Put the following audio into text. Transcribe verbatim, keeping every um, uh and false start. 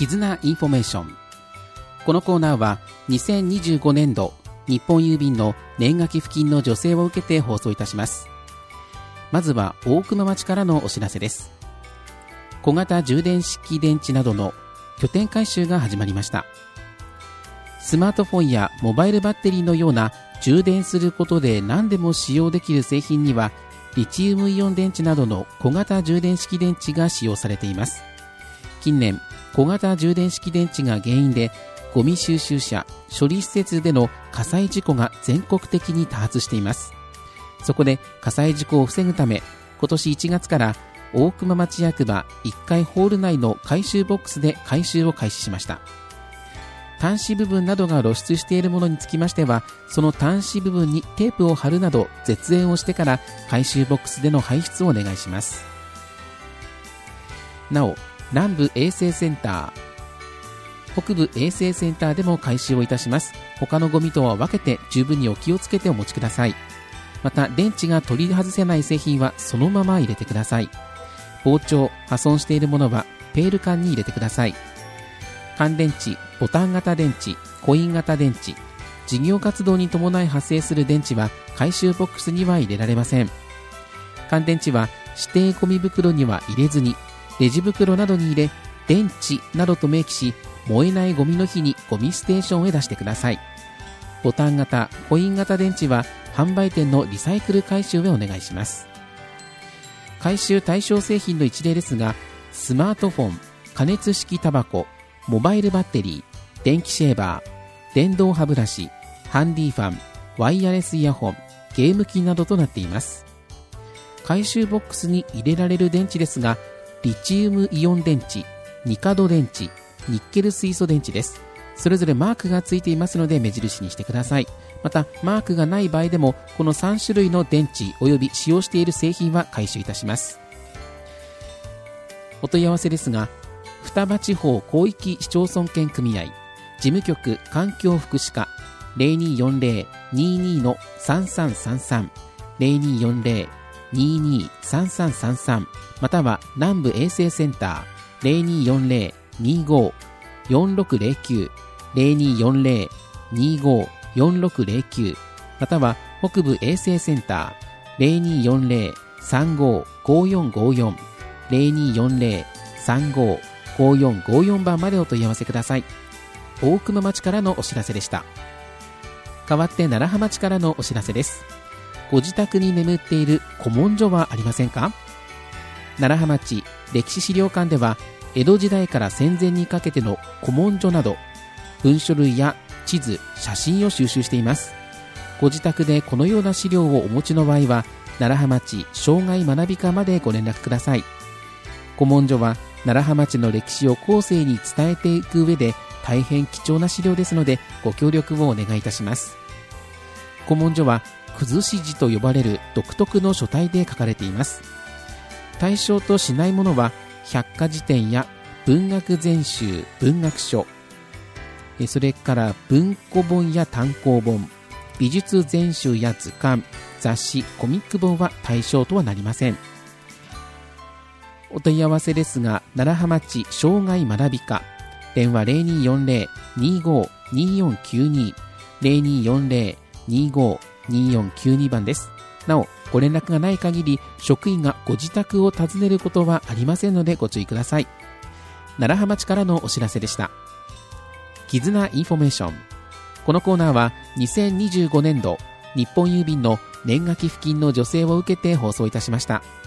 絆インフォメーション。このコーナーはにせんにじゅうごねんど日本郵便の年賀寄付金の助成を受けて放送いたします。まずは大熊町からのお知らせです。小型充電式電池などの拠点回収が始まりました。スマートフォンやモバイルバッテリーのような充電することで何でも使用できる製品にはリチウムイオン電池などの小型充電式電池が使用されています。近年、小型充電式電池が原因でゴミ収集車、処理施設での火災事故が全国的に多発しています。そこで火災事故を防ぐため、今年いちがつから大熊町役場いっかいホール内の回収ボックスで回収を開始しました。端子部分などが露出しているものにつきましては、その端子部分にテープを貼るなど絶縁をしてから回収ボックスでの排出をお願いします。なお、南部衛生センター、北部衛生センターでも回収をいたします。他のゴミとは分けて十分にお気をつけてお持ちください。また電池が取り外せない製品はそのまま入れてください。膨張、破損しているものはペール缶に入れてください。乾電池、ボタン型電池、コイン型電池、事業活動に伴い発生する電池は回収ボックスには入れられません。乾電池は指定ゴミ袋には入れずにレジ袋などに入れ、電池などと明記し、燃えないゴミの日にゴミステーションへ出してください。ボタン型、コイン型電池は販売店のリサイクル回収へお願いします。回収対象製品の一例ですが、スマートフォン、加熱式タバコ、モバイルバッテリー、電気シェーバー、電動歯ブラシ、ハンディファン、ワイヤレスイヤホン、ゲーム機などとなっています。回収ボックスに入れられる電池ですが、リチウムイオン電池、ニカド電池、ニッケル水素電池です。それぞれマークがついていますので目印にしてください。またマークがない場合でもこのさんしゅるいの電池および使用している製品は回収いたします。お問い合わせですが、双葉地方広域市町村圏組合事務局環境福祉課 ゼロにーよんゼロ にーにー さんさんさんさん ゼロにーよんゼロ にーにー さんさんさんさんまたは南部衛生センター ゼロにーよんゼロ にーごー よんろくゼロきゅう ゼロにーよんゼロ にーごー よんろくゼロきゅうまたは北部衛生センター ゼロにーよんゼロ さんごー ごーよんごーよん ゼロにーよんゼロ さんごー ごーよんごーよん 番までお問い合わせください。大熊町からのお知らせでした。代わって楢葉町からのお知らせです。ご自宅に眠っている古文書はありませんか？楢葉町歴史資料館では江戸時代から戦前にかけての古文書など文書類や地図、写真を収集しています。ご自宅でこのような資料をお持ちの場合は楢葉町生涯学び課までご連絡ください。古文書は楢葉町の歴史を後世に伝えていく上で大変貴重な資料ですのでご協力をお願いいたします。古文書は崩し字と呼ばれる独特の書体で書かれています。対象としないものは百科事典や文学全集、文学書、それから文庫本や単行本、美術全集や図鑑、雑誌、コミック本は対象とはなりません。お問い合わせですが、楢葉町生涯学び課、電話 ゼロにーよんゼロ にーごー にーよんきゅうに ゼロにーよんゼロ にーごー にーよんきゅうに 番です。なお、ご連絡がない限り職員がご自宅を訪ねることはありませんのでご注意ください。楢葉町からのお知らせでした。絆インフォメーション。このコーナーはにせんにじゅうごねんど日本郵便の年賀寄付金の助成を受けて放送いたしました。